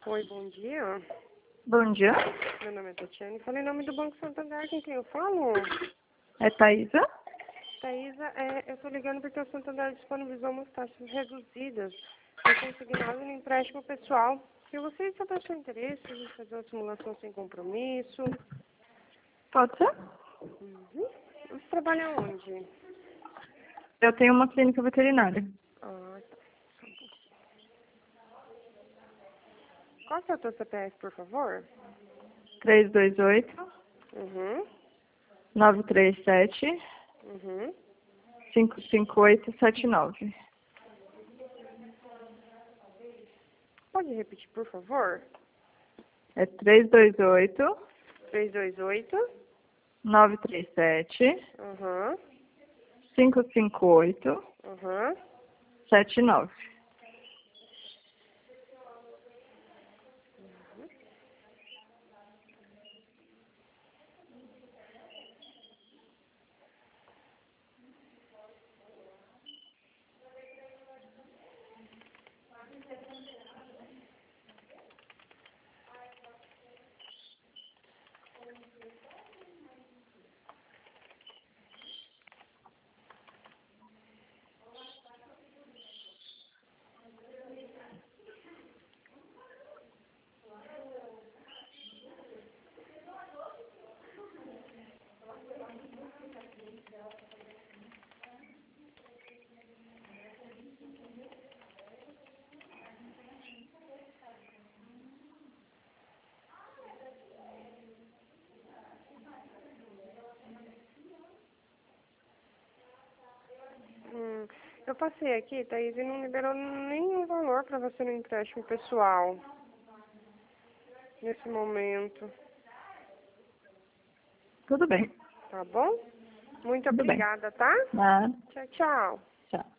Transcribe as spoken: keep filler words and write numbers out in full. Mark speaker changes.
Speaker 1: Oi, bom dia.
Speaker 2: Bom dia.
Speaker 1: Meu nome é Tatiane. Falei em nome do Banco Santander, com quem eu falo?
Speaker 2: É Thaisa?
Speaker 1: Thaisa, é, eu estou ligando porque o Santander disponibilizou umas taxas reduzidas e consignado no empréstimo pessoal. Se você está do seu interesse, a gente fazer uma simulação sem compromisso.
Speaker 2: Pode ser?
Speaker 1: Uhum. Você trabalha onde?
Speaker 2: Eu tenho uma clínica veterinária.
Speaker 1: Ah, tá. Qual que é o teu C P F, por favor?
Speaker 2: três dois oito,
Speaker 1: Uhum.
Speaker 2: nove três sete,
Speaker 1: Uhum.
Speaker 2: cinco cinco oito sete nove.
Speaker 1: Pode repetir, por favor?
Speaker 2: É três dois oito,
Speaker 1: três dois oito.
Speaker 2: nove três sete,
Speaker 1: Uhum.
Speaker 2: cinco cinco oito
Speaker 1: Uhum.
Speaker 2: sete nove.
Speaker 1: Hum, eu passei aqui, Thaís, e não liberou nenhum valor para você no empréstimo pessoal nesse momento,
Speaker 2: Tudo bem.
Speaker 1: tá bom? Muito
Speaker 2: Tudo bem.
Speaker 1: obrigada, tá?
Speaker 2: Nada.
Speaker 1: Tchau, tchau.
Speaker 2: Tchau.